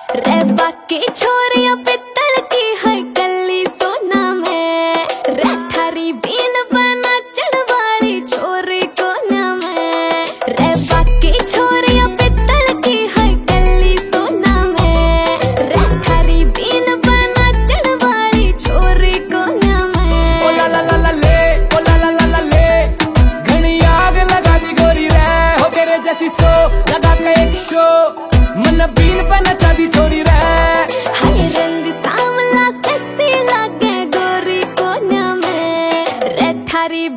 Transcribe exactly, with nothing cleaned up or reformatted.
रे बाकी छोरियां पित्तल की है गली सोना में, रे थारी बीन बना चढ़वाली छोरी कोना में। रे बाकी छोरियां पित्तल की है गली सोना में, रे थारी बीन बना चढ़वाली छोरी कोना में। ओ ला ला ला ला ले, ओ ला ला ला ला ले, घनी आग लगा दी गोरी रे, हो तेरे जैसी सो लगा के एक शो, मन बीन पे नचा दी छोरी